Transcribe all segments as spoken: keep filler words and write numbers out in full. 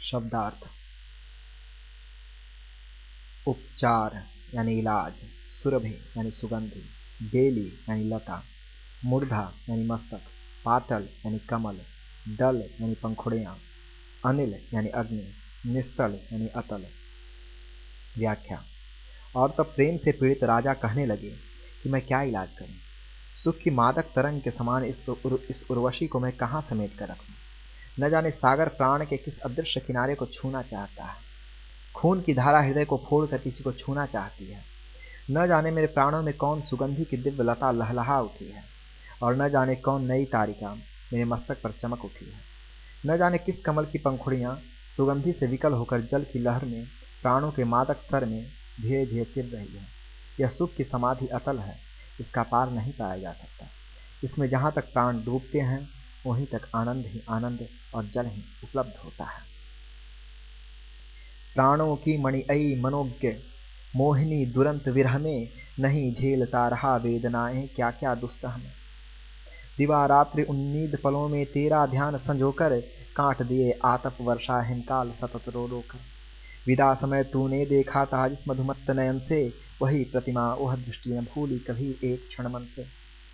शब्दार्थ। उपचार यानी इलाज, सुरभि यानी सुगंधि, बेली यानी लता, मूर्धा यानी मस्तक, पाटल यानी कमल, दल यानी पंखुड़ियाँ, अनिल यानी अग्नि, निस्तल यानी अतल। व्याख्या। और तब प्रेम से पीड़ित राजा कहने लगे कि मैं क्या इलाज करूं? सुख की मादक तरंग के समान इस उर, इस उर्वशी को मैं कहाँ समेट कर रखूं? न जाने सागर प्राण के किस अदृश्य किनारे को छूना चाहता है। खून की धारा हृदय को फोड़कर किसी को छूना चाहती है। न जाने मेरे प्राणों में कौन सुगंधी की दिव्य लता लहलहा उठी है, और न जाने कौन नई तारिका मेरे मस्तक पर चमक उठी है। न जाने किस कमल की पंखुड़ियाँ सुगंधी से विकल होकर जल की लहर में प्राणों के मादक सर में धीरे धीरे तिर रही है। यह सुख की समाधि अतल है, इसका पार नहीं पाया जा सकता। इसमें जहाँ तक प्राण डूबते हैं वहीं तक आनंद ही आनंद और जल ही उपलब्ध होता है। प्राणों की मणिअयी मनोज्ञ मोहिनी दुरंत विरह में नहीं झेलता रहा वेदनाएं क्या क्या दुस्सह में। दिवा रात्रि उन्नीद पलों में तेरा ध्यान संजोकर काट दिए आतप वर्षा हिमकाल सतत रो रो कर। विदा समय तूने देखा था जिस मधुमत्त नयन से, वही प्रतिमा वह दृष्टि न भूली कभी एक क्षण मन से।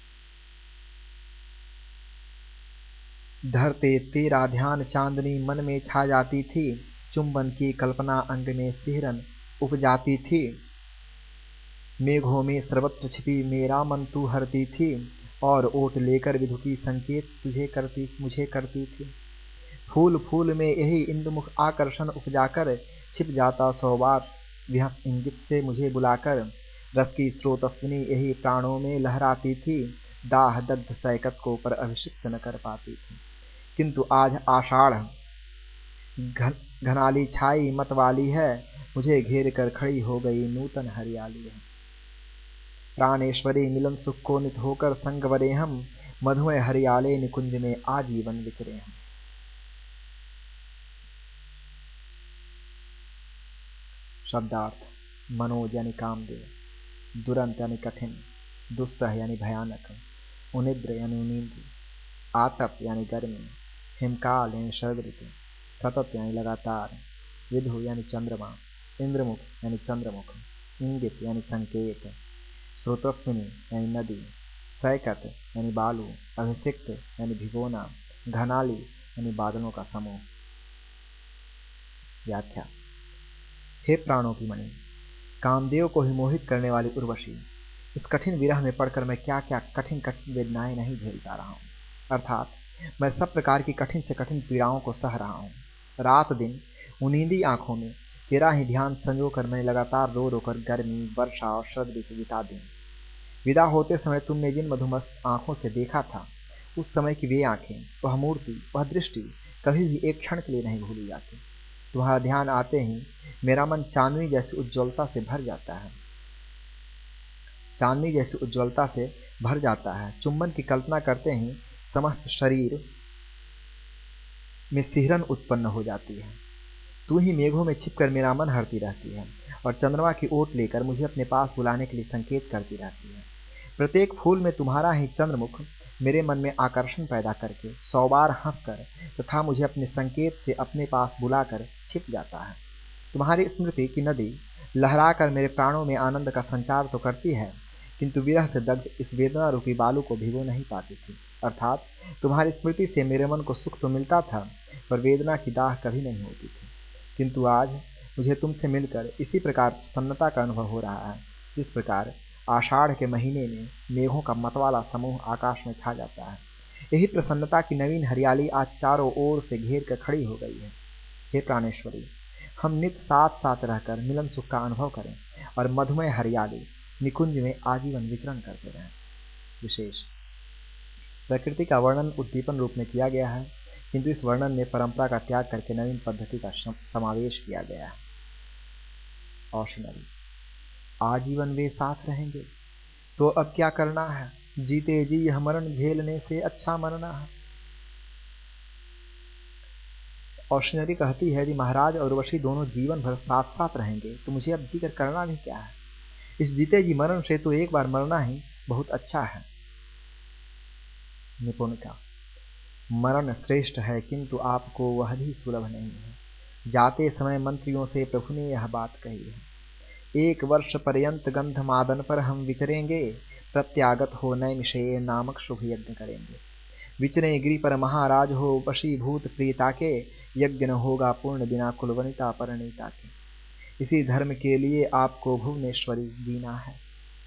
धरते तेरा ध्यान चांदनी मन में छा जाती थी, चुंबन की कल्पना अंग में सिहरन उपजाती थी। मेघों में सर्वत्र छिपी मेरा मन तू हरती थी, और ओट लेकर विधु की संकेत तुझे करती मुझे करती थी। फूल फूल में यही इंदुमुख आकर्षण उपजाकर छिप जाता सौ बार विहस इंगित से मुझे बुलाकर। रस की स्रोतस्विनी यही प्राणों में लहराती थी, दाह दग्ध सैकत को पर अभिषिक्त न कर पाती थी। किंतु आज आषाढ़ घन, घनाली छाई मतवाली है, मुझे घेर कर खड़ी हो गई नूतन हरियाली है। प्राणेश्वरी मिलन सुख को नित होकर संग वरे हम, मधुमय हरियाले निकुंज में आजीवन विचरे हम। शब्दार्थ। मनोज यानी कामदेव, दुरंत यानी कठिन, दुस्सह यानी भयानक, उनिद्र यानी उनींद, आतप यानी गर्मी, हिमकाल यानी शरद ऋतु, सतत यानी लगातार, विधु यानी चंद्रमा, इंद्रमुख यानी चंद्रमुख, इंगित यानी संकेत, स्रोतस्विनी यानी नदी, सैकत यानी बालू, अभिषिक्त यानी भिगोना, घनाली यानी बादलों का समूह। व्याख्या। हे प्राणों की मणि, कामदेव को ही मोहित करने वाली उर्वशी, इस कठिन विरह में पड़कर मैं क्या क्या कठिन कठिन वेदनाएं नहीं झेल पा रहा हूँ। अर्थात मैं सब प्रकार की कठिन से कठिन पीड़ाओं को सह रहा हूँ। रात दिन उनींदी आंखों में तेरा ही ध्यान संजो कर मैंने लगातार रो रो कर गर्मी, वर्षा और शरद ऋतु बिता दी। विदा होते समय तुमने जिन मधुमस्त आंखों से देखा था, उस समय की वे आंखें, वह मूर्ति, वह दृष्टि कभी भी एक क्षण के लिए नहीं भूली जाती। तुम्हारा ध्यान आते ही मेरा मन चांदनी जैसी उज्ज्वलता से भर जाता है चांदनी जैसी उज्ज्वलता से भर जाता है। चुंबन की कल्पना करते ही समस्त शरीर में सिहरन उत्पन्न हो जाती है। तू ही मेघों में छिपकर मेरा मन हरती रहती है, और चंद्रमा की ओट लेकर मुझे अपने पास बुलाने के लिए संकेत करती रहती है। प्रत्येक फूल में तुम्हारा ही चंद्रमुख मेरे मन में आकर्षण पैदा करके सौ बार हंसकर तथा मुझे अपने संकेत से अपने पास बुलाकर छिप जाता है। तुम्हारी स्मृति की नदी लहरा कर मेरे प्राणों में आनंद का संचार तो करती है, किंतु विरह से दग्ध इस वेदना रूपी बालू को भिगो नहीं पाती थी। अर्थात तुम्हारी स्मृति से मेरे मन को सुख तो मिलता था, पर वेदना की दाह कभी नहीं होती थी। किंतु आज मुझे तुमसे मिलकर इसी प्रकार प्रसन्नता का अनुभव हो रहा है, जिस प्रकार आषाढ़ के महीने में मेघों का मतवाला समूह आकाश में छा जाता है। यही प्रसन्नता की नवीन हरियाली आज चारों ओर से घेर कर खड़ी हो गई है। हे प्राणेश्वरी, हम नित साथ साथ रहकर मिलन सुख का अनुभव करें और मधुमय हरियाली निकुंज में आजीवन विचरण करते रहें। विशेष। प्रकृति का वर्णन उद्दीपन रूप में किया गया है, किंतु इस वर्णन में परंपरा का त्याग करके नवीन पद्धति का समावेश किया गया है। ऑप्शनल। आजीवन वे साथ रहेंगे तो अब क्या करना है, जीते जी यह मरण झेलने से अच्छा मरना है। ऑप्शनरी कहती है कि महाराज और उर्वशी दोनों जीवन भर साथ साथ रहेंगे, तो मुझे अब जीकर करना भी क्या है। इस जीते जी मरण से तो एक बार मरना ही बहुत अच्छा है। निपुणता। मरण श्रेष्ठ है, किंतु आपको वह भी सुलभ नहीं है। जाते समय मंत्रियों से प्रभु ने यह बात कही है, एक वर्ष पर्यंत गंधमादन पर हम विचरेंगे, प्रत्यागत हो नैमिषेय नामक शुभ यज्ञ करेंगे। विचरे गिरि पर महाराज हो वशीभूत प्रियता के, यज्ञ न होगा पूर्ण बिना कुलवनिता परिणीता के। इसी धर्म के लिए आपको भुवनेश्वरी जीना है।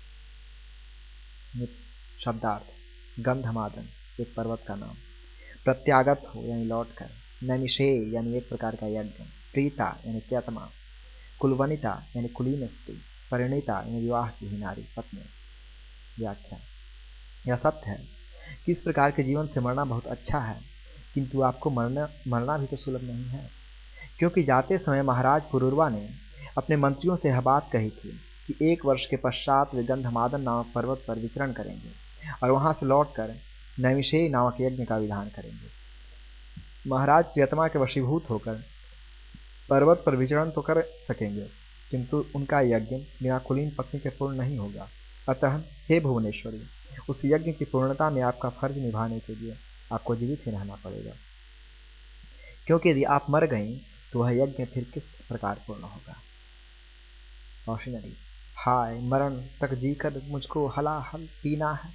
शब्दार्थ, गंधमादन एक पर्वत का नाम, प्रत्यागत हो यानी लौट कर, नैमिषेय यानी एक प्रकार का यज्ञ, प्रीता यानी प्रियतमा, कुलवनिता यानी कुलीन स्त्री, परिणीता यानी विवाह की ही नारी पत्नी। व्याख्या, यह सत्य है कि इस प्रकार के जीवन से मरना बहुत अच्छा है, किंतु आपको मरना मरना भी तो सुलभ नहीं है, क्योंकि जाते समय महाराज पुरूरवा ने अपने मंत्रियों से यह बात कही थी कि एक वर्ष के पश्चात वे गंधमादन नामक पर्वत पर विचरण करेंगे और वहां से लौटकर नैमिषेय नामक यज्ञ का विधान करेंगे। महाराज प्रियतमा के वशीभूत होकर पर्वत पर विचरण तो कर सकेंगे, किंतु उनका यज्ञ बिना कुलीन पत्नी के पूर्ण नहीं होगा। अतः हे भुवनेश्वरी, उस यज्ञ की पूर्णता में आपका फर्ज निभाने के लिए आपको जीवित ही रहना पड़ेगा, क्योंकि यदि आप मर गई तो वह यज्ञ फिर किस प्रकार पूर्ण होगा। कौशिनरी, हाय मरण तक जीकर मुझको हलाहल पीना है,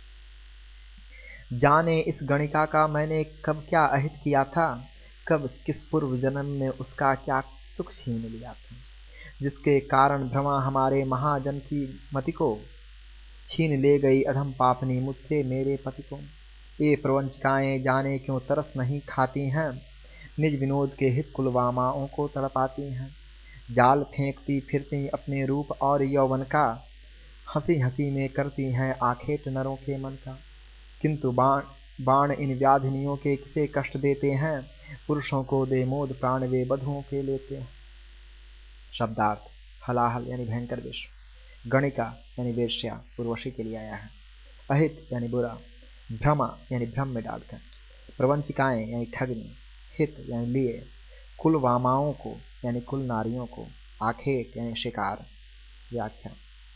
जाने इस गणिका का मैंने कब क्या अहित किया था, कब किस पूर्व जन्म में उसका क्या सुख छीन लिया था, जिसके कारण भ्रमा हमारे महाजन की मति को छीन ले गई अधम पापनी मुझसे मेरे पति को। ये प्रवंचिकाएं जाने क्यों तरस नहीं खाती हैं, निज विनोद के हित कुलवामाओं को तड़पाती हैं। जाल फेंकती फिरती अपने रूप और यौवन का, हंसी हंसी में करती हैं आखेट नरों के मन का। किंतु बाण बाण इन व्याधिनियों के किसे कष्ट देते हैं, पुरुषों को दे मोद प्राण वे बधुओं के लेते हैं। शब्दार्थ, हलाहल यानी भयंकर विष, गणिका यानी वेश्या उर्वशी के लिए आया है, अहित यानी बुरा, भ्रमा यानी भ्रम में डालकर, प्रवंचिकाएं यानी ठगनी, हित यानी लिए, कुल वामाओं को यानी कुल नारियों को, आखेट यानी शिकार। व्याख्या,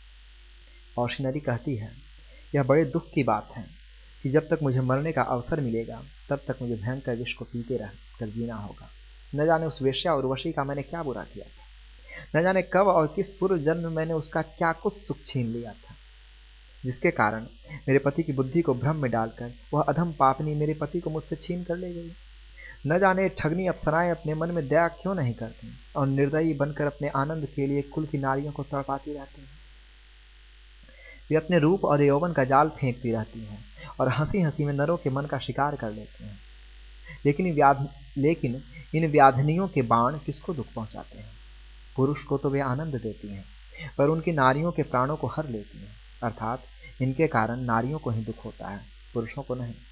कौशिनरी कहती है, यह बड़े दुख की बात है कि जब तक मुझे मरने का अवसर मिलेगा तब तक मुझे भयंकर विष को पीते रह कर जीना होगा। न जाने उस वेश्या उर्वशी का मैंने क्या बुरा किया था, न जाने कब और किस पूर्व जन्म में मैंने उसका क्या कुछ सुख छीन लिया था, जिसके कारण मेरे पति की बुद्धि को भ्रम में डालकर वह अधम पापनी मेरे पति को मुझसे छीन कर ले गई। न जाने ठगनी अप्सराएं अपने मन में दया क्यों नहीं करती और निर्दयी बनकर अपने आनंद के लिए कुल की नारियों को तड़पाती रहती हैं। वे अपने रूप और यौवन का जाल फेंकती रहती हैं और हंसी हंसी में नरों के मन का शिकार कर लेते हैं। लेकिन व्याध लेकिन इन व्याधिनियों के बाण किसको दुख पहुंचाते हैं? पुरुष को तो वे आनंद देती हैं, पर उनकी नारियों के प्राणों को हर लेती हैं, अर्थात इनके कारण नारियों को ही दुख होता है, पुरुषों को नहीं।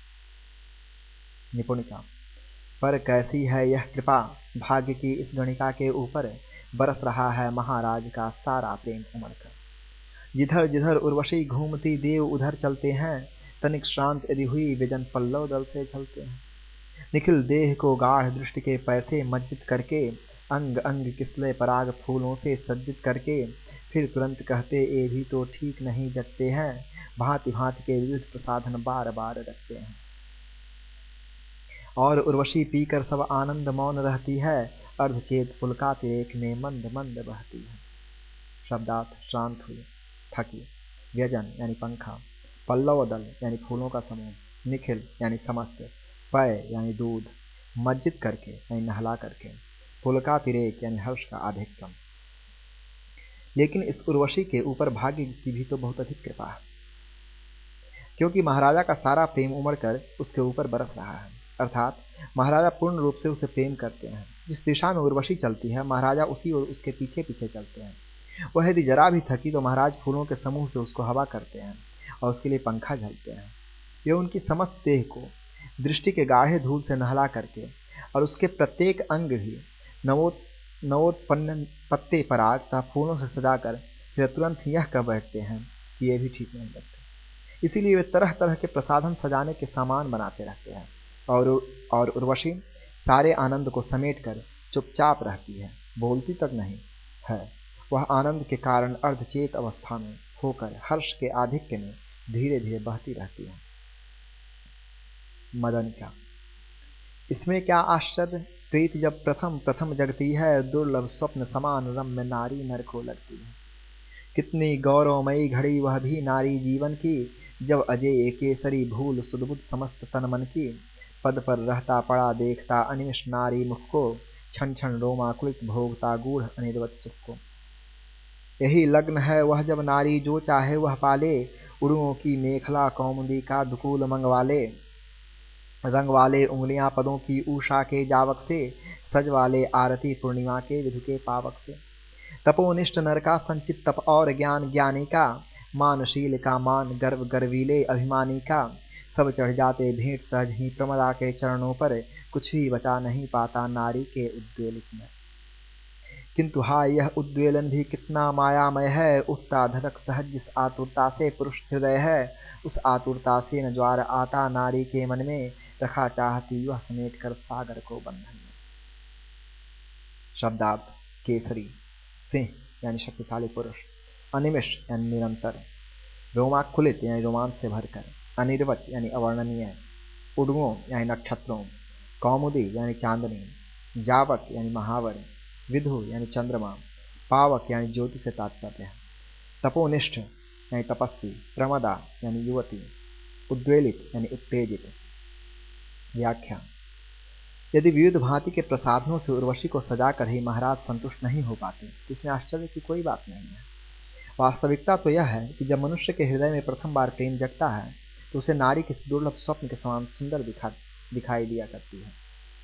निपुणिका, पर कैसी है यह कृपा भाग्य की इस गणिका के ऊपर, बरस रहा है महाराज का सारा प्रेम उमड़ कर। जिधर जिधर उर्वशी घूमती देव उधर चलते हैं, तनिक श्रांत यदि हुई विजन पल्लव दल से चलते हैं। निखिल देह को गाढ़ दृष्टि के पैसे मज्जित करके, अंग अंग किसले पराग फूलों से सज्जित करके, फिर तुरंत कहते ये भी तो ठीक नहीं जगते हैं, भांति भांति के विविध प्रसाधन बार बार रखते हैं। और उर्वशी पीकर सब आनंद मौन रहती है, अर्धचेत पुलकातिरेक में मंद मंद बहती है। शब्दार्थ, शांत हुई, थकी, व्यजन यानी पंखा, पल्लव दल यानी फूलों का समूह, निखिल यानी समस्त, पय यानी दूध, मज्जित करके यानी नहला करके, पुलकातिरेक यानी हर्ष का अधिकतम। लेकिन इस उर्वशी के ऊपर भाग्य की भी तो बहुत अधिक कृपा है, क्योंकि महाराजा का सारा प्रेम उमड़ कर उसके ऊपर बरस रहा है, अर्थात महाराजा पूर्ण रूप से उसे प्रेम करते हैं। जिस दिशा में उर्वशी चलती है महाराजा उसी और उसके पीछे पीछे चलते हैं। वह यदि जरा भी थकी तो महाराज फूलों के समूह से उसको हवा करते हैं और उसके लिए पंखा झलते हैं। वे उनकी समस्त देह को दृष्टि के गाढ़े धूल से नहला करके और उसके प्रत्येक अंग भी नवोत नवोत्पन्न पत्ते पराग तथा फूलों से सजाकर फिर तुरंत यह कह बैठते हैं कि ये भी ठीक नहीं लगते। इसीलिए वे तरह तरह के प्रसाधन सजाने के सामान बनाते रहते हैं और और उर्वशी सारे आनंद को समेट कर चुपचाप रहती है, बोलती तक नहीं है। वह आनंद के कारण अर्धचेत अवस्था में होकर हर्ष के आधिक्य में धीरे धीरे बहती रहती है। मदनिका, इसमें क्या आश्चर्य प्रीत जब प्रथम प्रथम जगती है, दुर्लभ स्वप्न समान रम्य नारी नर को लगती है। कितनी गौरवमयी घड़ी वह भी नारी जीवन की, जब अजय केसरी भूल सुदबुद समस्त तन मन की। पद पर रहता पड़ा देखता अनिमिष नारी मुख को, क्षण क्षण रोमाकुलित भोगता गूढ़ अनिर्वत सुख को। यही लग्न है वह जब नारी जो चाहे वह पाले, उड़ुओं की मेखला कौमुदी का दुकूल मंगवाले। रंग वाले उंगलियां पदों की उषा के जावक से, सज वाले आरती पूर्णिमा के विधु के पावक से। तपोनिष्ठ नर का संचित तप और ज्ञान ज्ञानी का, मानशील का मान गर्व गर्वीले अभिमानी का। सब चढ़ जाते भेंट सहज ही प्रमदा के चरणों पर, कुछ भी बचा नहीं पाता नारी के उद्वेलित में। किंतु हाय यह उद्वेलन भी कितना मायामय है, उठता धड़क सहज जिस आतुरता से पुरुष हृदय है, उस आतुरता से न ज्वार आता नारी के मन में, रखा चाहती वह समेट कर सागर को बंधन में। शब्दार्थ केसरी सिंह यानी शक्तिशाली पुरुष, अनिमिष यानी निरंतर, रोमाकुलित यानी रोमांच से भरकर, अनिर्वच यानी अवर्णनीय, उड़ुओं यानी नक्षत्रों, कौमुदी यानी चांदनी, जावक यानी महावर, विधु यानी चंद्रमा, पावक यानी ज्योति से तात्पर्य है, तपोनिष्ठ यानी तपस्वी, प्रमदा यानी युवती, उद्वेलित यानी उत्तेजित। व्याख्या। यदि विविध भांति के प्रसाधनों से उर्वशी को सजाकर ही महाराज संतुष्ट नहीं हो पाते तो इसमें आश्चर्य की कोई बात नहीं है। वास्तविकता तो यह है कि जब मनुष्य के हृदय में प्रथम बार प्रेम जगता है तो उसे नारी किसी दुर्लभ स्वप्न के समान सुंदर दिखा दिखाई दिया करती है।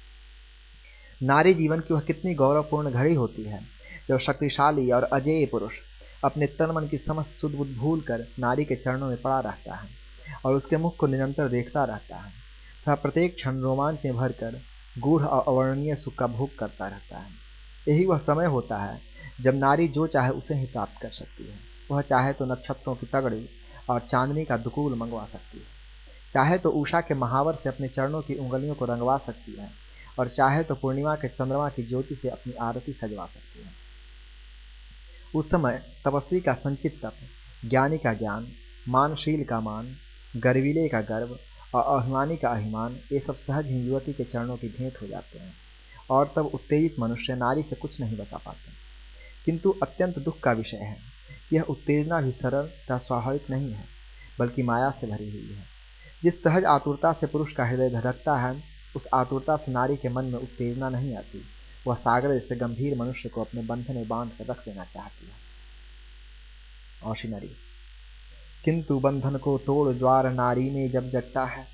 नारी जीवन की वह कितनी गौरवपूर्ण घड़ी होती है जब शक्तिशाली और अजेय पुरुष अपने तन मन की समस्त सुध बुध भूल कर नारी के चरणों में पड़ा रहता है और उसके मुख को निरंतर देखता रहता है तथा प्रत्येक क्षण रोमांच में भरकर गूढ़ और अवर्णनीय सुख का भोग करता रहता है। यही वह समय होता है जब नारी जो चाहे उसे ही प्राप्त कर सकती है। वह चाहे तो नक्षत्रों की तगड़ी और चांदनी का दुकूल मंगवा सकती है, चाहे तो उषा के महावर से अपने चरणों की उंगलियों को रंगवा सकती है और चाहे तो पूर्णिमा के चंद्रमा की ज्योति से अपनी आरती सजवा सकती है। उस समय तपस्वी का संचित तप, ज्ञानी का ज्ञान, मानशील का मान, गर्वीले का गर्व और अभिमानी का अभिमान, ये सब सहज ही युवती के चरणों की भेंट हो जाते हैं और तब उत्तेजित मनुष्य नारी से कुछ नहीं बता पाते। किंतु अत्यंत दुख का विषय है, यह उत्तेजना भी सरल तथा स्वाभाविक नहीं है बल्कि माया से भरी हुई है। जिस सहज आतुरता से पुरुष का हृदय धड़कता है उस आतुरता से नारी के मन में उत्तेजना नहीं आती। वह सागर जैसे गंभीर मनुष्य को अपने बंधन में बांध कर रख देना चाहती है। औशिनरी। किंतु बंधन को तोड़ ज्वार नारी में जब जगता है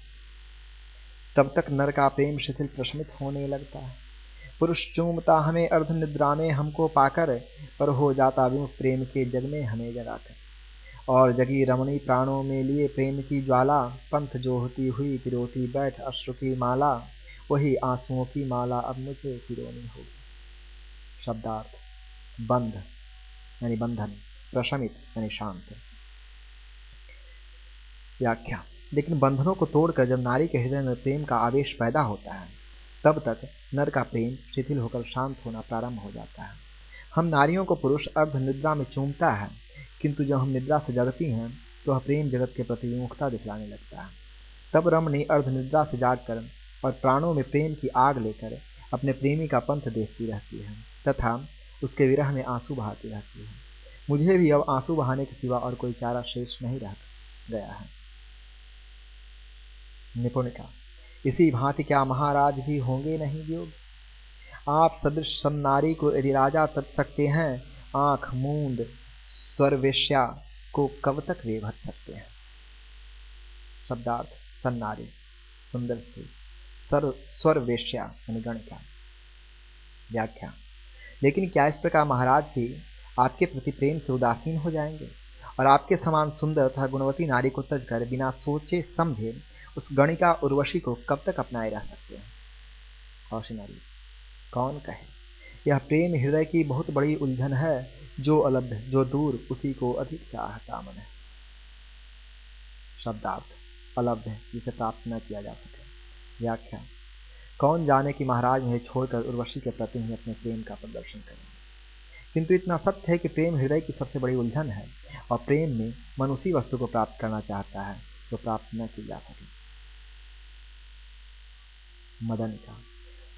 तब तक नर का प्रेम शिथिल प्रशमित होने लगता है। पुरुष चूमता हमें अर्ध निद्रा में हमको पाकर, पर हो जाता विमुख प्रेम के जग में हमें जगाकर। और जगी रमणी प्राणों में लिए प्रेम की ज्वाला, पंथ जो होती हुई पिरोती बैठ अश्रु की माला, वही आंसुओं की माला अब मुझे पिरोनी होगी। शब्दार्थ। बंध यानी बंधन, प्रशमित यानी शांत। व्याख्या। लेकिन बंधनों को तोड़कर जब नारी के हृदय में प्रेम का आवेश पैदा होता है तब तक नर का प्रेम शिथिल होकर शांत होना प्रारंभ हो जाता है। हम नारियों को पुरुष अर्ध निद्रा में चूमता है, किंतु जब हम निद्रा से जगती हैं तो वह प्रेम जगत के प्रति विमुखता दिखलाने लगता है। तब रमणी अर्ध निद्रा से जागकर और प्राणों में प्रेम की आग लेकर अपने प्रेमी का पंथ देखती रहती है तथा उसके विरह में आंसू बहाती रहती है। मुझे भी अब आंसू बहाने के सिवा और कोई चारा शेष नहीं रह गया है। निपुणिका। इसी भांति क्या महाराज भी होंगे नहीं वियोग? आप सदृश सन्नारी को यदि राजा तज सकते हैं, आंख मूंद स्वरवेश्या को कब तक वे भज सकते हैं? शब्दार्थ। सन्नारी सुंदर स्त्री, स्वर स्वरवेश्या यानी गणिका। व्याख्या। लेकिन क्या इस प्रकार महाराज भी आपके प्रति प्रेम से उदासीन हो जाएंगे और आपके समान सुंदर तथा गुणवती नारी को तजकर बिना सोचे समझे उस गणिका उर्वशी को कब तक अपनाए रह सकते हैं? औशिनरी। कौन कहे, यह प्रेम हृदय की बहुत बड़ी उलझन है, जो अलब्ध जो दूर उसी को अधिक चाहता मन है। शब्दार्थ। अलब्ध जिसे प्राप्त न किया जा सके। व्याख्या। कौन जाने कि महाराज मुझे छोड़कर उर्वशी के प्रति ही अपने प्रेम का प्रदर्शन करें। किंतु इतना सत्य है कि प्रेम हृदय की सबसे बड़ी उलझन है और प्रेम में मन उसी वस्तु को प्राप्त करना चाहता है जो प्राप्त न की जा सके। मदनिका।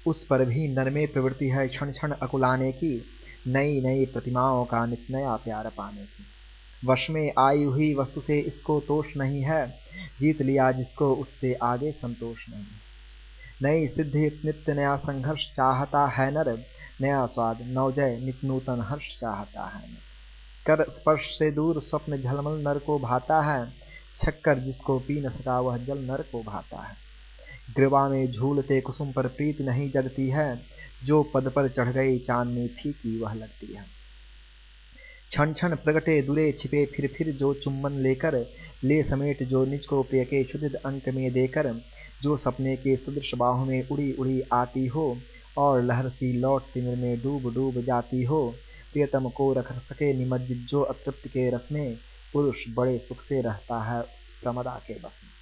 उस पर भी नरमे प्रवृत्ति है क्षण क्षण अकुलाने की, नई नई प्रतिमाओं का नित नया प्यार पाने की। वश में आई हुई वस्तु से इसको तोष नहीं है, जीत लिया जिसको उससे आगे संतोष नहीं। नई सिद्धि नित्य नया संघर्ष चाहता है नर, नया स्वाद नवजय नित नूतन हर्ष चाहता है नर। कर स्पर्श से दूर स्वप्न झलमल नर को भाता है, छक्कर जिसको पी न सका वह जल नर को भाता है। ग्रीवा में झूलते कुसुम पर प्रीत नहीं जगती है, जो पद पर चढ़ गई चांदनी फीकी वह लगती है। क्षण क्षण प्रगटे दुरे छिपे फिर फिर जो चुम्बन लेकर, ले समेट जो निज को प्रिय के क्षुधित अंक में देकर, जो सपने के सदृश बाहों में उड़ी उड़ी आती हो, और लहर सी लौट तिमिर में डूब डूब जाती हो। प्रियतम को रख सके निमज्जित जो अतृप्त के रस में, पुरुष बड़े सुख से रहता है उस प्रमदा के बस में।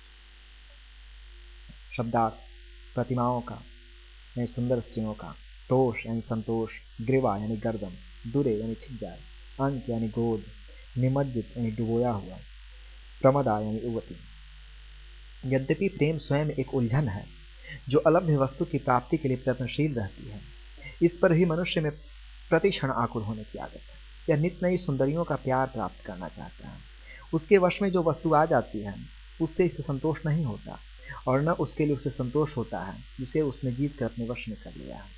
शब्दार्थ: प्रतिमाओं का यानी सुंदर स्त्रियों का, तोष यानी संतोष, ग्रीवा यानी गर्दन, दुरे यानी छिप जाए, अंक यानी गोद, निमज्जित यानी डुबोया हुआ, प्रमदा यानी युवती। यद्यपि प्रेम स्वयं एक उलझन है जो अलभ्य वस्तु की प्राप्ति के लिए प्रयत्नशील रहती है, इस पर भी मनुष्य में प्रतिक्षण आकुल होने की आदत है। यह नित नई सुंदरियों का प्यार प्राप्त करना चाहता है। उसके वश में जो वस्तु आ जाती है उससे इसे संतोष नहीं होता, और न उसके लिए उसे संतोष होता है जिसे उसने जीत कर अपने वश में कर लिया है।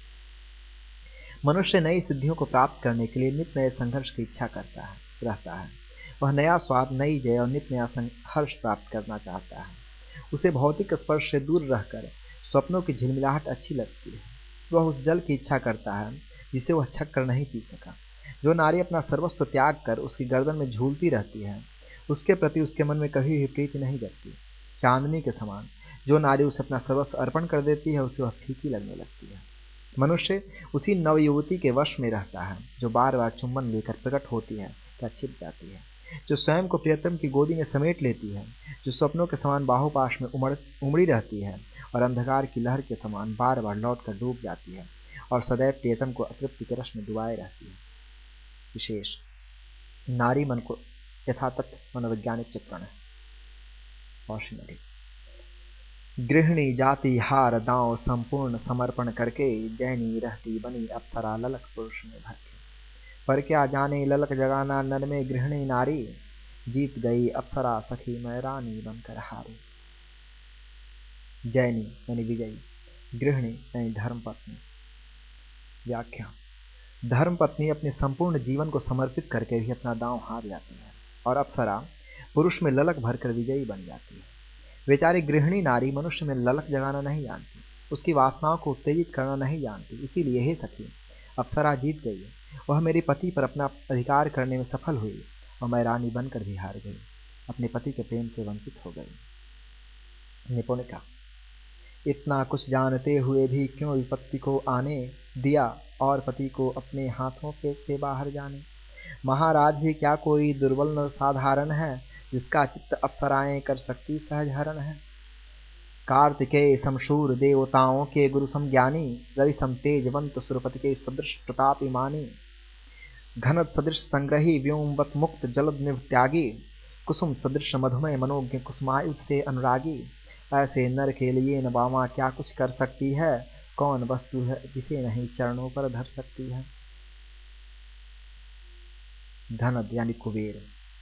मनुष्य नई सिद्धियों को प्राप्त करने के लिए नित नए संघर्ष की इच्छा करता है रहता है। वह नया स्वाद, नई जय और नित नया हर्ष प्राप्त करना चाहता है। उसे भौतिक स्पर्श से दूर रहकर स्वप्नों की झिलमिलाहट अच्छी लगती है। वह उस जल की इच्छा करता है जिसे वह छक कर नहीं पी सका। जो नारी अपना सर्वस्व त्याग कर उसकी गर्दन में झूलती रहती है, उसके प्रति उसके मन में कभी भी प्रीति नहीं जगती। चांदनी के समान जो नारी उसे अपना सर्वस्व अर्पण कर देती है, उसे वह फीकी लगने लगती है। मनुष्य उसी नवयुवती के वश में रहता है जो बार बार चुंबन लेकर प्रकट होती है या छिप जाती है, जो स्वयं को प्रियतम की गोदी में समेट लेती है, जो स्वप्नों के समान बाहुपाश में उमड़ उमड़ी रहती है और अंधकार की लहर के समान बार बार लौट कर डूब जाती है और सदैव प्रियतम को अतृप्ति के रस में डुबाए रहती है। विशेष नारी मन को यथातथ मनोवैज्ञानिक चित्रण है। कौशिनरी: गृहिणी जाति हार दांव संपूर्ण समर्पण करके, जैनी रहती बनी अप्सरा ललक पुरुष में भर के। पर क्या जाने ललक जगाना नन में गृहिणी नारी, जीत गई अप्सरा सखी मैं रानी बनकर हारी। जैनी यानी विजयी, गृहिणी यानी धर्मपत्नी। व्याख्या: धर्मपत्नी अपने संपूर्ण जीवन को समर्पित करके भी अपना दांव हार जाती है, और अप्सरा पुरुष में ललक भरकर विजयी बन जाती है। बेचारी गृहिणी नारी मनुष्य में ललक जगाना नहीं जानती, उसकी वासनाओं को उत्तेजित करना नहीं जानती। इसीलिए हे सखी, अप्सरा जीत गई। वह मेरे पति पर अपना अधिकार करने में सफल हुई और मैं रानी बनकर भी हार गई, अपने पति के प्रेम से वंचित हो गई। निपुणिका: इतना कुछ जानते हुए भी क्यों विपत्ति को आने दिया और पति को अपने हाथों के से बाहर जाने। महाराज भी क्या कोई दुर्बल न साधारण है, जिसका चित्त अप्सराएं कर सकती सहज हरण है। कार्तिकेय समशूर देवताओं के गुरु समज्ञानी, रवि सम तेजवंत सुरपति के सदृश प्रतापी मानी। घनत सदृश संग्रही व्योमवत मुक्त जलद निभ त्यागी, कुसुम सदृश मधुमय मनोज्ञ कुसुमायुध से अनुरागी। ऐसे नर के लिए न वामा क्या कुछ कर सकती है, कौन वस्तु है जिसे नहीं चरणों पर धर सकती है। धनद यानी कुबेर,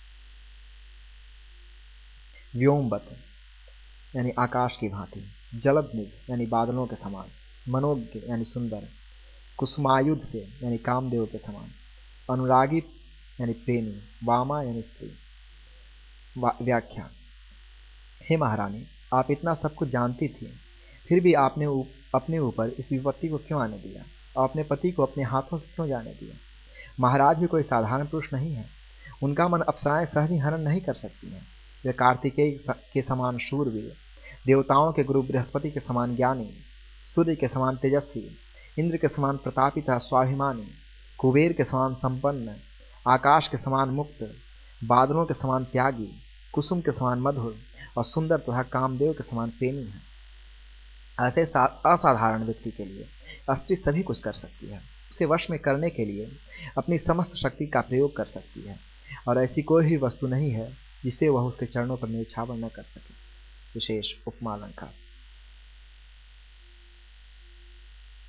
व्योमवत यानी आकाश की भांति, जलदनिध यानी बादलों के समान, मनोज्ञ यानी सुंदर, कुसुमायुध से यानी कामदेव के समान, अनुरागी यानी प्रेमी, वामा यानी स्त्री। व्याख्या: हे महारानी, आप इतना सब कुछ जानती थी, फिर भी आपने उ, अपने ऊपर इस विपत्ति को क्यों आने दिया और अपने पति को अपने हाथों से क्यों जाने दिया। महाराज भी कोई साधारण पुरुष नहीं है, उनका मन अप्सराएं सहज ही हरण नहीं कर सकती हैं। वे कार्तिकेय के समान शूरवीर, देवताओं के गुरु बृहस्पति के समान ज्ञानी, सूर्य के समान तेजस्वी, इंद्र के समान प्रतापी तथा स्वाभिमानी, कुबेर के समान संपन्न, आकाश के समान मुक्त, बादलों के समान त्यागी, कुसुम के समान मधुर और सुंदर तथा कामदेव के समान प्रेमी है। ऐसे असाधारण व्यक्ति के लिए स्त्री सभी कुछ कर सकती है। उसे वश में करने के लिए अपनी समस्त शक्ति का प्रयोग कर सकती है, और ऐसी कोई भी वस्तु नहीं है जिसे वह उसके चरणों पर न्यौछावर न कर सके। विशेष उपमा अलंकार: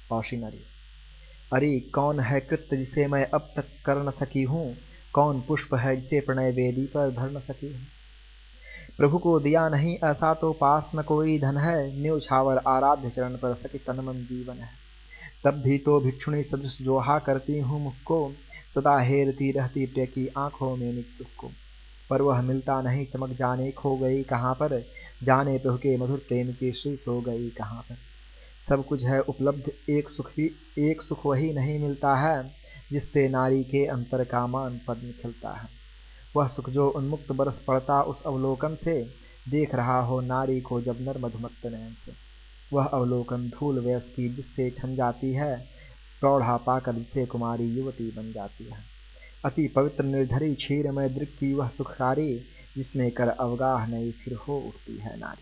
औशी नरी। अरे कौन है कृत्य जिसे मैं अब तक कर न सकी हूँ, कौन पुष्प है जिसे प्रणय वेदी पर धर न सकी हूँ। प्रभु को दिया नहीं ऐसा तो पास न कोई धन है, न्योछावर आराध्य चरण पर सकी तन मन जीवन है। तब भी तो भिक्षुणी सदृश जोहा करती हूँ मुख को, सदा हेरती रहती प्रिय की आंखों में निज सुख को। पर वह मिलता नहीं चमक, जाने खो गई कहाँ पर, जाने प्रभु के मधुर प्रेम की श्री सो गई कहाँ पर। सब कुछ है उपलब्ध एक सुख भी, एक सुख वही नहीं मिलता है, जिससे नारी के अंतर का मान पद्म खिलता है। वह सुख जो उन्मुक्त बरस पड़ता उस अवलोकन से, देख रहा हो नारी को जब नर मधुमत्त नयन से। वह अवलोकन धूल वयस की जिससे छन जाती है, प्रौढ़ा पाकर जिसे कुमारी युवती बन जाती है। अति पवित्र निर्झरी क्षीर में दृक की वह सुखकारी, जिसमें कर अवगाह नहीं फिर हो उठती है नारी।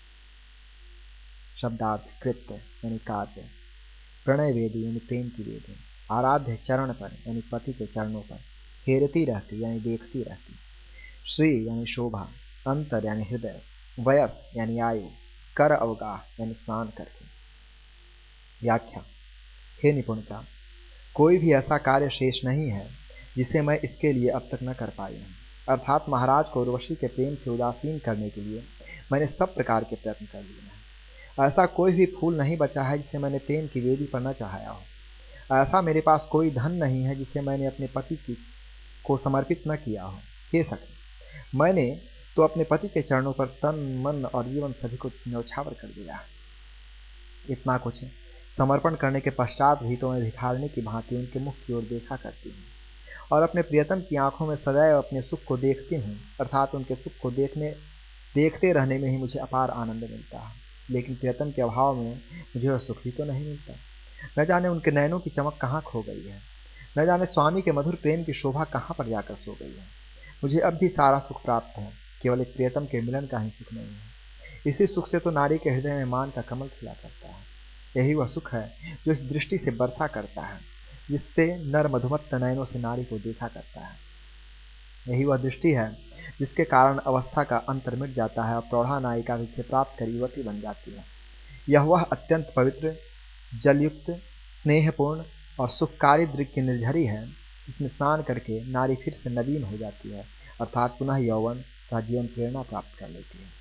शब्दार्थ कृत्य यानी कार्य, प्रणय वेदी यानी प्रेम की वेदी, आराध्य चरण पर यानी पति के चरणों पर, हेरती रहती यानी देखती रहती, श्री यानी शोभा, अंतर यानी हृदय, वयस यानी आयु, कर अवगाह यानी स्नान करके। व्याख्या। हे निपुणता, कोई भी ऐसा कार्य शेष नहीं है जिसे मैं इसके लिए अब तक न कर पाई हूँ। अर्थात महाराज को उर्वशी के प्रेम से उदासीन करने के लिए मैंने सब प्रकार के प्रयत्न कर लिए हैं। ऐसा कोई भी फूल नहीं बचा है जिसे मैंने प्रेम की वेदी पर न चढ़ाया हो। ऐसा मेरे पास कोई धन नहीं है जिसे मैंने अपने पति की को समर्पित न किया हो। हे सखी, मैंने तो अपने पति के चरणों पर तन मन और जीवन सभी को न्यौछावर कर दिया है। इतना कुछ समर्पण करने के पश्चात भी तो मैं भिखारिणी की भांति उनके मुख की ओर देखा करती हूँ और अपने प्रियतम की आंखों में सदैव अपने सुख को देखती हूँ। अर्थात उनके सुख को देखने देखते रहने में ही मुझे अपार आनंद मिलता है, लेकिन प्रियतम के अभाव में मुझे वह सुख भी तो नहीं मिलता। न जाने उनके नयनों की चमक कहाँ खो गई है, न जाने स्वामी के मधुर प्रेम की शोभा कहाँ पर जाकर सो गई है। मुझे अब भी सारा सुख प्राप्त है, केवल एक प्रियतम के मिलन का ही सुख नहीं है। इसी सुख से तो नारी के हृदय में मान का कमल खिला करता है। यही वह सुख है जो इस दृष्टि से बरसा करता है, जिससे नर मधुमत्त नयनों से नारी को देखा करता है। यही वह दृष्टि है जिसके कारण अवस्था का अंतर मिट जाता है और प्रौढ़ा नायिका जिसे प्राप्त कर युवती बन जाती है। यह वह अत्यंत पवित्र, जलयुक्त, स्नेहपूर्ण और सुखकारी दृक की निर्झरी है, जिसमें स्नान करके नारी फिर से नवीन हो जाती है, अर्थात पुनः यौवन तथा जीवन प्रेरणा प्राप्त कर लेती है।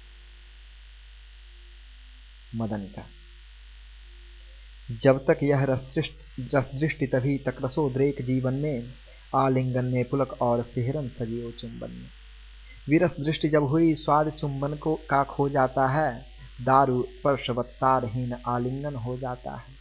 मदनिका। जब तक यह रस दृष्टि तभी तक रसोद्रेक जीवन में, आलिंगन में पुलक और सिहरन सजीव चुंबन में। विरस दृष्टि जब हुई स्वाद चुंबन को का खो जाता है, दारू स्पर्श वत्सारहीन आलिंगन हो जाता है।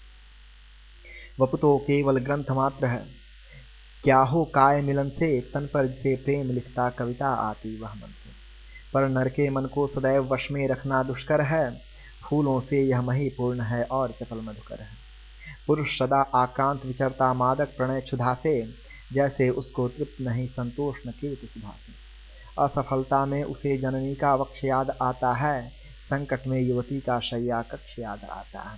वपु तो केवल ग्रंथ मात्र है, क्या हो काय मिलन से, तन पर जिसे प्रेम लिखता कविता आती वह मन से। पर नर के मन को सदैव वश में रखना दुष्कर है, फूलों से यह मही पूर्ण है और चपल मधुकर है। पुरुष सदा आक्रांत विचरता मादक प्रणय क्षुधा से, जैसे उसको तृप्त नहीं संतोष न कीर्ति सुधा से। असफलता में उसे जननी का वक्ष याद आता है, संकट में युवती का शय्या कक्ष याद आता है।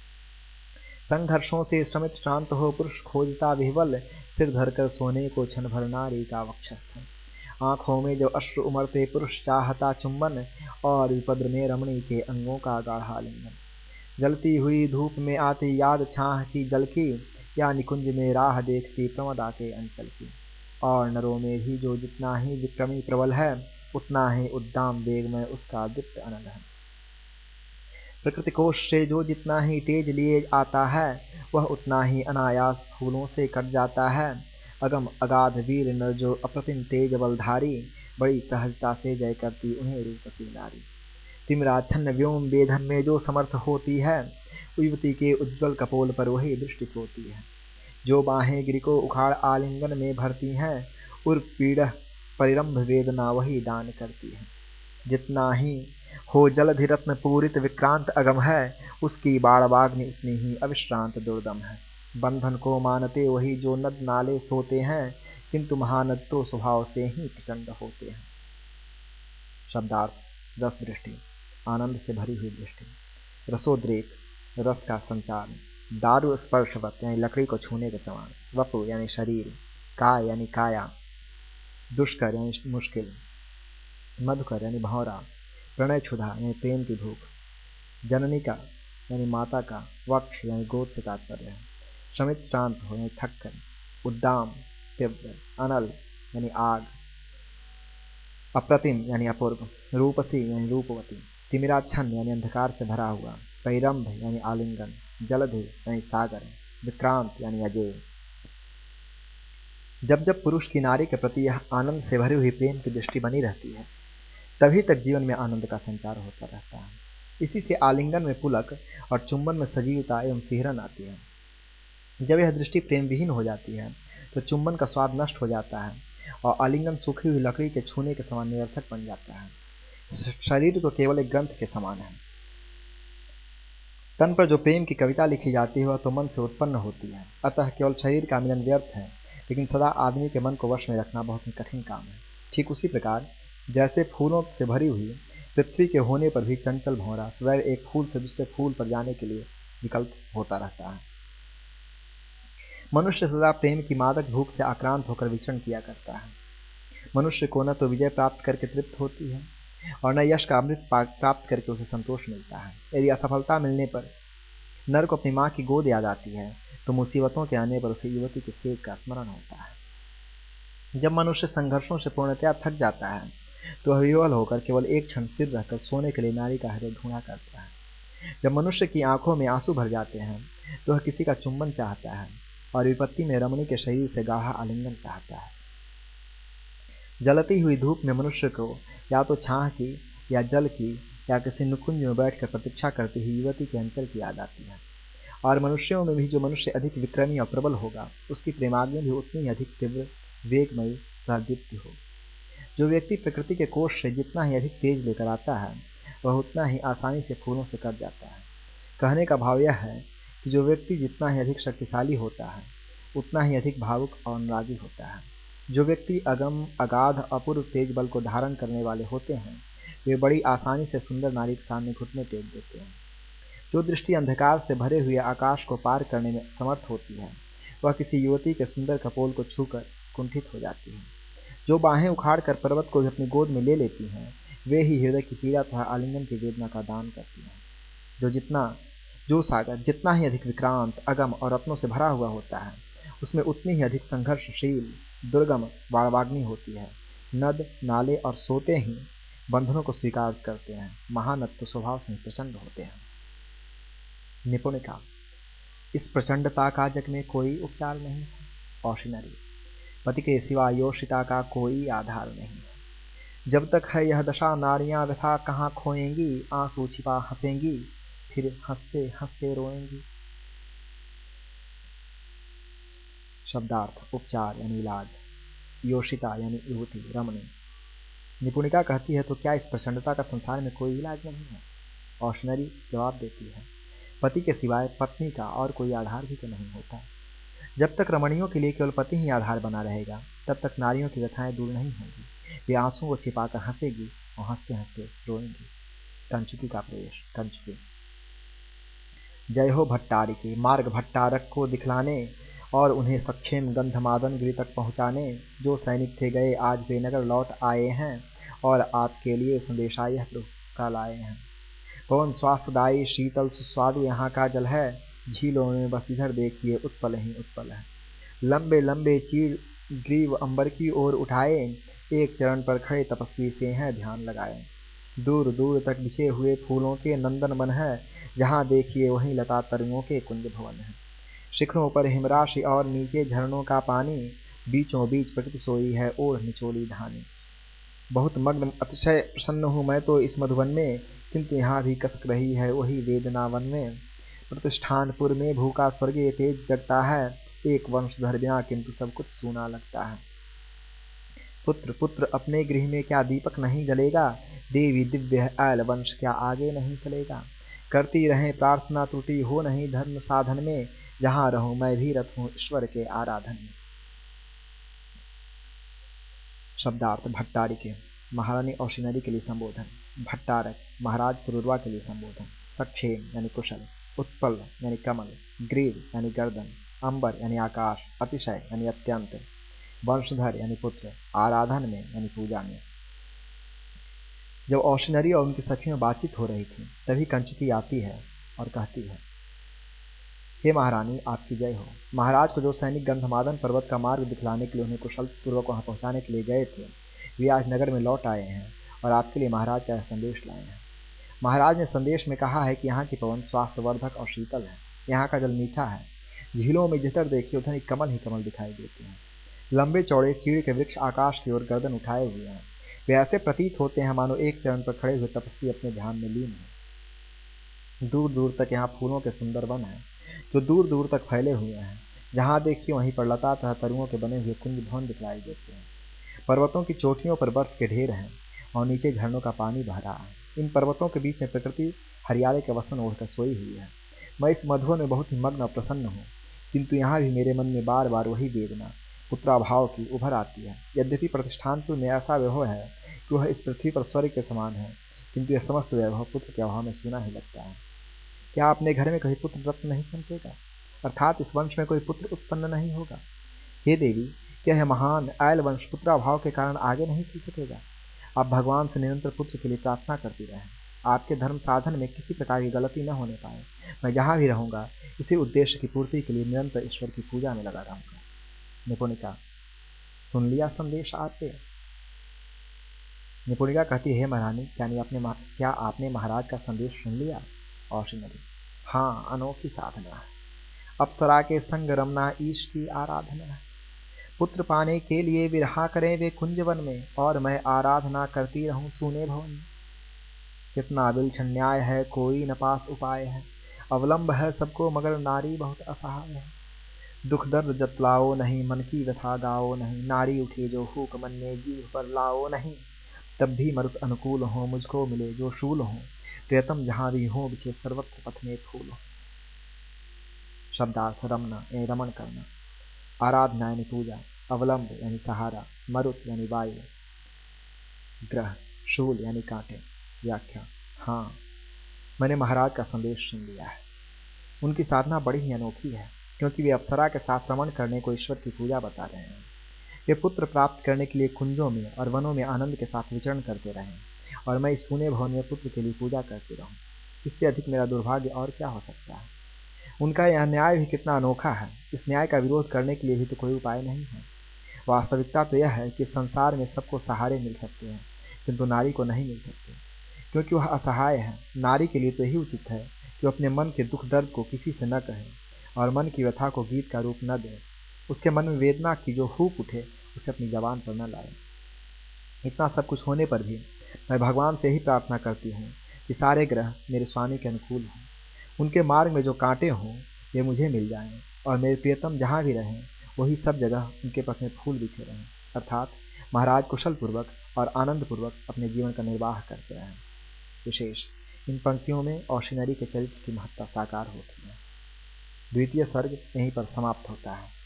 संघर्षों से श्रमित शांत हो पुरुष खोजता विह्वल, सिर धरकर सोने को क्षण भर नारी का वक्षस्थल। आंखों में जो अश्रु उमड़ते पुरुष चाहता चुंबन, और विपद्र में रमणी के अंगों का गाढ़ा लिंगन। जलती हुई धूप में आती याद छाह की जल की, या निकुंज में राह देखती प्रमदा के अंचल की। और नरों में भी जो जितना ही विक्रमी प्रबल है, उतना ही उद्दाम वेग में उसका दीप्त अनल है। प्रकृति कोश से जो जितना ही तेज लिए आता है, वह उतना ही अनायास फूलों से कट जाता है। अगम अगाध वीर नर जो अप्रतिम तेज बलधारी, बड़ी सहजता से जय करती उन्हें रूपसी नारी। तिमिराच्छन्न व्योम वेधन में जो समर्थ होती है, युवती के उज्ज्वल कपोल पर वही दृष्टि सोती है। जो बाहें गिरि को उखाड़ आलिंगन में भरती हैं, उर पीड़ परिरंभ वेदना वही दान करती है। जितना ही हो जलधि रत्न पूरित विक्रांत अगम है, उसकी बाणवाग्नि उतनी ही अविश्रांत दुर्दम है। बंधन को मानते वही जो नद नाले सोते हैं, किंतु महानद तो स्वभाव से ही प्रचंड होते हैं। शब्दार्थ। रस दृष्टि, आनंद से भरी हुई दृष्टि। रसोद्रेक, रस का संचार। दारु स्पर्शवत यानी लकड़ी को छूने के समान। वपु यानी शरीर। काय यानी काया। दुष्कर यानी मुश्किल। मधुकर यानी भौरा। प्रणय क्षुधा यानी प्रेम की भूख। जननी का यानी माता का, वक्ष यानी गोद से तात्पर्य है। शमित श्रांत हो यानी थक कर, उद्दाम तीव्र, अनल यानी आग, अप्रतिम यानी अपूर्व, रूपसी यानी रूपवती, तिमिराच्छन्न यानी अंधकार से भरा हुआ, पैरंभ यानी आलिंगन, जलधि यानी सागर, विक्रांत यानी अजेय। जब जब पुरुष की नारी के प्रति यह आनंद से भरी हुई प्रेम की दृष्टि बनी रहती है, तभी तक जीवन में आनंद का संचार होता रहता है। इसी से आलिंगन में पुलक और चुंबन में सजीवता एवं सिहरन आती है। जब यह दृष्टि प्रेम विहीन हो जाती है तो चुंबन का स्वाद नष्ट हो जाता है और आलिंगन सूखी हुई लकड़ी के छूने के समान निरर्थक बन जाता है। शरीर तो केवल एक ग्रंथ के समान है। तन पर जो प्रेम की कविता लिखी जाती है वह तो मन से उत्पन्न होती है, अतः केवल शरीर का मिलन व्यर्थ है, लेकिन सदा आदमी के मन को वश में रखना बहुत ही कठिन काम है। ठीक उसी प्रकार जैसे फूलों से भरी हुई पृथ्वी के होने पर भी चंचल भंवरा सदैव एक फूल से दूसरे फूल पर जाने के लिए विकल्प होता रहता है। मनुष्य सदा प्रेम की मादक भूख से आक्रांत होकर विचरण किया करता है। मनुष्य को न तो विजय प्राप्त करके तृप्त होती है और न यश का अमृत प्राप्त करके उसे संतोष मिलता है। यदि असफलता मिलने पर नर को अपनी माँ की गोद याद आती है तो मुसीबतों के आने पर उसे युवती के सेज का स्मरण होता है। जब मनुष्य संघर्षों से पूर्णतया थक जाता है तो वह विह्वल होकर केवल एक क्षण सिर रहकर सोने के लिए नारी का हृदय ढूंढा करता है। जब मनुष्य की आंखों में आंसू भर जाते हैं तो वह किसी का चुंबन चाहता है और विपत्ति में रमणी के शरीर से गाढ़ा आलिंगन चाहता है। जलती हुई धूप में मनुष्य को या तो छाह की या जल की या किसी नुकुंज में बैठकर प्रतीक्षा करती हुई युवती के अंचल की याद आती है। और मनुष्यों में भी जो मनुष्य अधिक विक्रमी और प्रबल होगा उसकी प्रेमाग्नि भी उतनी ही अधिक तीव्र, वेगमयी तथा दीप्ति होगी। जो व्यक्ति प्रकृति के कोष से जितना ही अधिक तेज लेकर आता है वह उतना ही आसानी से फूलों से कट जाता है। कहने का भाव यह है कि जो व्यक्ति जितना ही अधिक शक्तिशाली होता है उतना ही अधिक भावुक और अनुरागी होता है। जो व्यक्ति अगम अगाध अपूर्व तेज बल को धारण करने वाले होते हैं वे बड़ी आसानी से सुंदर नारी के सामने घुटने टेक देते हैं। जो दृष्टि अंधकार से भरे हुए आकाश को पार करने में समर्थ होती है वह किसी युवती के सुंदर कपोल को छूकर कुंठित हो जाती है। जो बाहें उखाड़कर पर्वत को भी अपनी गोद में ले लेती हैं वे ही हृदय की पीड़ा तथा आलिंगन की वेदना का दान करती हैं। जो जितना जो सागर जितना ही अधिक विक्रांत, अगम और रत्नों से भरा हुआ होता है उसमें उतनी ही अधिक संघर्षशील, दुर्गम वाग्वाग्नि होती है। नद, नाले और सोते ही बंधनों को स्वीकार करते हैं। महानद तो स्वभाव से ही प्रचंड होते हैं। निपुणिका, इस प्रचंडता का जग में कोई उपचार नहीं है। औषिनरी, पति के सिवा योषिता का कोई आधार नहीं है। जब तक है यह दशा नारियां व्यथा कहाँ खोएंगी, आंसू छिपा हंसेंगी फिर हंसते हंसते रोएंगी। शब्दार्थ, उपचार यानी इलाज, योषिता यानी युवती, रमणी। निपुणिका कहती है तो क्या इस प्रचंडता का संसार में कोई इलाज नहीं है। औषनरी जवाब देती है, पति के सिवाय पत्नी का और कोई आधार भी तो नहीं होता। जब तक रमणियों के लिए केवल पति ही आधार बना रहेगा तब तक नारियों की व्यथाएं दूर नहीं होंगी। वे आंसुओं को छिपाकर हंसेगी और हंसते हंसते रोएंगी। कंचुकी का प्रवेश। कंचुकी, जय हो भट्टारी के मार्ग भट्टारक को दिखलाने और उन्हें सक्षेम गंधमादन गिरि तक पहुँचाने। जो सैनिक थे गए आज वे नगर लौट आए हैं और आपके लिए संदेशा यह का लाए हैं। पवन स्वास्थ्यदायी शीतल सुस्वादु यहाँ का जल है, झीलों में बस इधर देखिए उत्पल ही उत्पल है। लंबे लंबे चीर ग्रीव अंबर की ओर उठाए, एक चरण पर खड़े तपस्वी से हैं ध्यान लगाए। दूर दूर तक बिछे हुए फूलों के नंदन वन है, जहाँ देखिए वहीं लता तरुओं के कुंज भवन है। शिखरों पर हिमराशि और नीचे झरनों का पानी, बीचों बीच प्रकृति सोई है ओढ़ निचोली धानी। बहुत मग्न अतिशय प्रसन्न हूँ मैं तो इस मधुवन में, किंतु यहाँ भी कसक रही है वही वेदना वन में। प्रतिष्ठानपुर में भूखा स्वर्गीय तेज जगता है, एक वंशधर बिना किंतु सब कुछ सूना लगता है। पुत्र पुत्र अपने गृह में क्या दीपक नहीं जलेगा, देवी दिव्य ऐल वंश क्या आगे नहीं चलेगा। करती रहें प्रार्थना त्रुटि हो नहीं धर्म साधन में, जहाँ रहूं मैं भी रत हूँ ईश्वर के आराधन में। शब्दार्थ, भट्टारी के महारानी औषिनरी के लिए संबोधन। भट्टारक महाराज पुरुरवा के लिए संबोधन। सक्षेम यानी कुशल, उत्पल यानी कमल, ग्रीव यानी गर्दन, अंबर यानी आकाश, अतिशय यानी अत्यंत, वंशधर यानी पुत्र, आराधन में यानी पूजा में। जब औषिनरी और उनकी सखियों में बातचीत हो रही थी तभी कंचुकी आती है और कहती है, हे महारानी, आपकी जय हो। महाराज को जो सैनिक गंधमादन पर्वत का मार्ग दिखलाने के लिए उन्हें कुशलपूर्वक वहां पहुंचाने के लिए गए थे, वे आज नगर में लौट आए हैं और आपके लिए महाराज का संदेश लाए हैं। महाराज ने संदेश में कहा है कि यहाँ की पवन स्वास्थ्यवर्धक और शीतल है, यहाँ का जल मीठा है, झीलों में जिधर देखिए उधर कमल ही कमल दिखाई देते हैं। लंबे चौड़े चीड़ के वृक्ष आकाश की ओर गर्दन उठाए हुए हैं, वे ऐसे प्रतीत होते हैं मानो एक चरण पर खड़े हुए तपस्वी अपने ध्यान में लीन हैं। दूर दूर तक यहाँ फूलों के सुंदर वन हैं, जो दूर दूर तक फैले हुए हैं। जहाँ देखिए वहीं पर लता तथा तरुओं के बने हुए कुंज भवन दिखलाई देते हैं। पर्वतों की चोटियों पर बर्फ के ढेर हैं और नीचे झरनों का पानी बह रहा है। इन पर्वतों के बीच में प्रकृति हरियाले के वसन ओढ़कर सोई हुई है। मैं इस मधुवन में बहुत ही मग्न और प्रसन्न हूँ, किंतु यहाँ भी मेरे मन में बार बार वही वेदना पुत्राभाव की उभर आती है। यद्यपि प्रतिष्ठानपुर में ऐसा वैभव है कि वह इस पृथ्वी पर स्वर्ग के समान है, किंतु यह समस्त वैभव पुत्र के अभाव में सूना ही लगता है। क्या अपने घर में कभी पुत्र रत्न नहीं चमकेगा, अर्थात इस वंश में कोई पुत्र उत्पन्न नहीं होगा? हे देवी, क्या यह महान ऐल वंश पुत्राभाव के कारण आगे नहीं चल सकेगा? आप भगवान से निरंतर पुत्र के लिए प्रार्थना करती रहें। आपके धर्म साधन में किसी प्रकार की गलती न होने पाए। मैं जहाँ भी रहूँगा इसी उद्देश्य की पूर्ति के लिए निरंतर ईश्वर की पूजा में लगा रहूँगा। निपुणिका, सुन लिया संदेश आपने? निपुणिका कहती है, महारानी, यानी आपने क्या आपने महाराज का संदेश सुन लिया? औषधि, हाँ, अनोखी साधना है। अप्सरा के संग रमना ईश की आराधना है। पुत्र पाने के लिए विरहा करें वे कुंजवन में, और मैं आराधना करती रहूं सूने भवन में। कितना विलक्षण न्याय है, कोई न पास उपाय है। अवलंब है सबको मगर नारी बहुत असहाय है। दुख दर्द जतलाओ नहीं, मन की व्यथा गाओ नहीं। नारी उठे जो हुक मन में, जीव पर लाओ नहीं। तब भी मरुत अनुकूल हो, मुझको मिले जो शूल हो। प्रियतम जहाँ भी हो, बिछे सर्वत्र पथ में फूल हो। शब्दार्थ रमना यानी रमन करना, आराधना यानी पूजा, अवलंब यानी सहारा, मरुत यानी वायु, ग्रह, शूल यानी कांटे। व्याख्या, हाँ, मैंने महाराज का संदेश सुन लिया है। उनकी साधना बड़ी ही अनोखी है, क्योंकि वे अप्सरा के साथ रमण करने को ईश्वर की पूजा बता रहे हैं। वे पुत्र प्राप्त करने के लिए कुंजों में और वनों में आनंद के साथ विचरण करते रहें, और मैं इस सूने भवन में पुत्र के लिए पूजा करती रहूं। इससे अधिक मेरा दुर्भाग्य और क्या हो सकता है? उनका यह न्याय भी कितना अनोखा है। इस न्याय का विरोध करने के लिए भी तो कोई उपाय नहीं है। वास्तविकता तो यह है कि संसार में सबको सहारे मिल सकते हैं, किंतु नारी को नहीं मिल सकते, क्योंकि वह असहाय है। नारी के लिए तो यही उचित है कि अपने मन के दुख दर्द को किसी से न कहे और मन की व्यथा को गीत का रूप न दे। उसके मन में वेदना की जो हूक उठे उसे अपनी जबान पर न लाए। इतना सब कुछ होने पर भी मैं भगवान से ही प्रार्थना करती हूँ कि सारे ग्रह मेरे स्वामी के अनुकूल हों। उनके मार्ग में जो कांटे हों वे मुझे मिल जाएं, और मेरे प्रियतम जहाँ भी रहें वही सब जगह उनके पथ में फूल बिछे रहें, अर्थात महाराज कुशल पूर्वक और आनंद पूर्वक अपने जीवन का निर्वाह करते रहें। विशेष इन पंक्तियों में औशिनरी के चरित्र की महत्ता साकार होती है। द्वितीय सर्ग यहीं पर समाप्त होता है।